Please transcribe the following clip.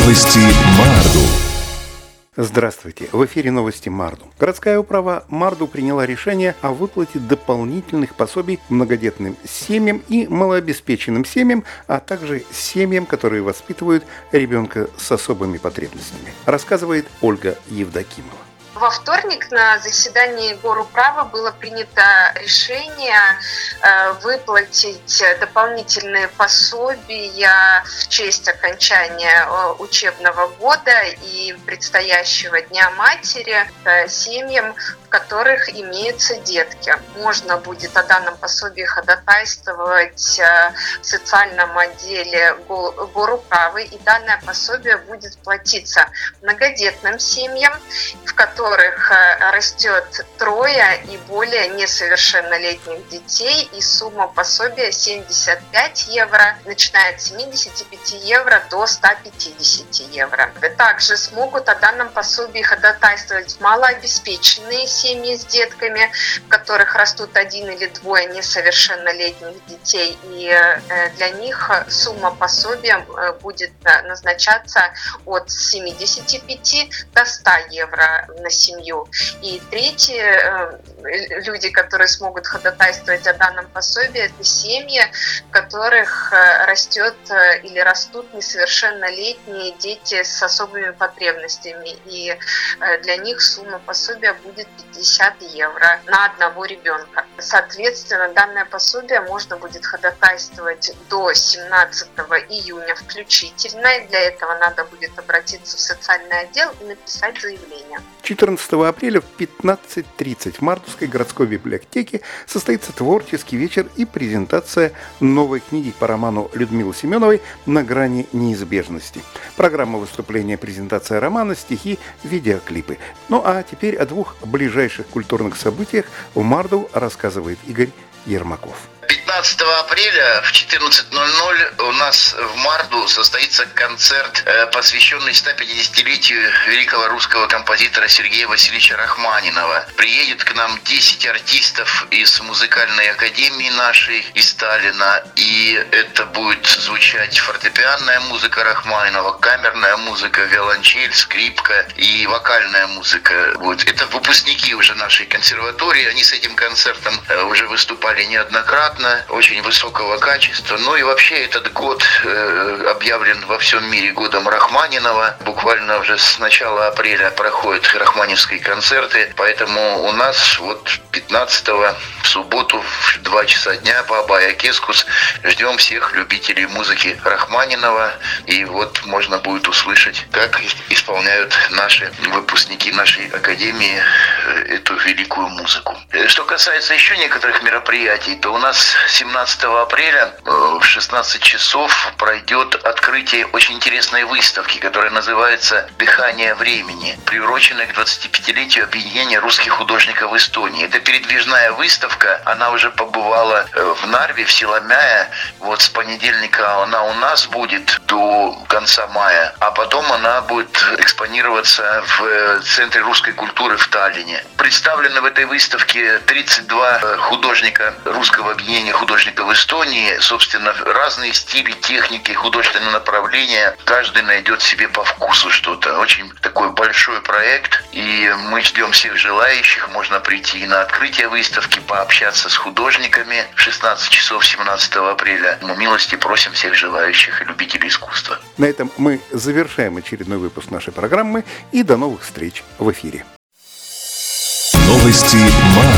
Новости Марду. Здравствуйте! В эфире новости Марду. Городская управа Марду приняла решение о выплате дополнительных пособий многодетным семьям и малообеспеченным семьям, а также семьям, которые воспитывают ребенка с особыми потребностями. Рассказывает Ольга Евдокимова. Во вторник на заседании горуправы было принято решение выплатить дополнительные пособия в честь окончания учебного года и предстоящего Дня матери семьям, в которых имеются детки. Можно будет о данном пособии ходатайствовать в социальном отделе горуправы, и данное пособие будет платиться многодетным семьям, в которых растет трое и более несовершеннолетних детей, и сумма пособия 75 евро, начиная от 75 евро до 150 евро. Также смогут о данном пособии ходатайствовать малообеспеченные семьи с детками, в которых растут один или двое несовершеннолетних детей, и для них сумма пособия будет назначаться от 75 до 100 евро на семью. И третьи люди, которые смогут ходатайствовать о данном пособии, это семьи, в которых растет или растут несовершеннолетние дети с особыми потребностями. И для них сумма пособия будет 50 евро на одного ребенка. Соответственно, данное пособие можно будет ходатайствовать до 17 июня включительно. И для этого надо будет обратиться в социальный отдел и написать заявление. 14 апреля в 15:30 в Мардовской городской библиотеке состоится творческий вечер и презентация новой книги по роману Людмилы Семеновой «На грани неизбежности». Программа выступления, презентация романа, стихи, видеоклипы. Ну а теперь о двух ближайших культурных событиях в Марду рассказывает Игорь Ермаков. 15 апреля в 14:00 у нас в Марду состоится концерт, посвященный 150-летию великого русского композитора Сергея Васильевича Рахманинова. Приедет к нам 10 артистов из музыкальной академии нашей, из Сталина, и это будет звучать фортепианная музыка Рахманинова, камерная музыка, виолончель, скрипка и вокальная музыка. Вот. Это выпускники уже нашей консерватории, они с этим концертом уже выступали неоднократно, очень высокого качества. Ну и вообще этот год объявлен во всем мире годом Рахманинова. Буквально уже с начала апреля проходят рахманинские концерты, поэтому у нас вот 15-го в субботу в 2 часа дня по Абая-Кескус ждем всех любителей музыки Рахманинова, и вот можно будет услышать, как исполняют наши выпускники нашей академии эту великую музыку. Что касается еще некоторых мероприятий, то у нас 17 апреля в 16 часов пройдет открытие очень интересной выставки, которая называется «Дыхание времени», приуроченная к 25-летию объединения русских художников в Эстонии. Это передвижная выставка, она уже побывала в Нарве, в Силомяе. Вот с понедельника она у нас будет до конца мая, а потом она будет экспонироваться в Центре русской культуры в Таллине. Представлены в этой выставке 32 художника русского объединения художников в Эстонии, собственно, разные стили, техники, художественные направления. Каждый найдет себе по вкусу что-то. Очень такой большой проект, и мы ждем всех желающих. Можно прийти и на открытие выставки, пообщаться с художниками в 16 часов 17 апреля. Мы милости просим всех желающих и любителей искусства. На этом мы завершаем очередной выпуск нашей программы, и до новых встреч в эфире. Новости Марду.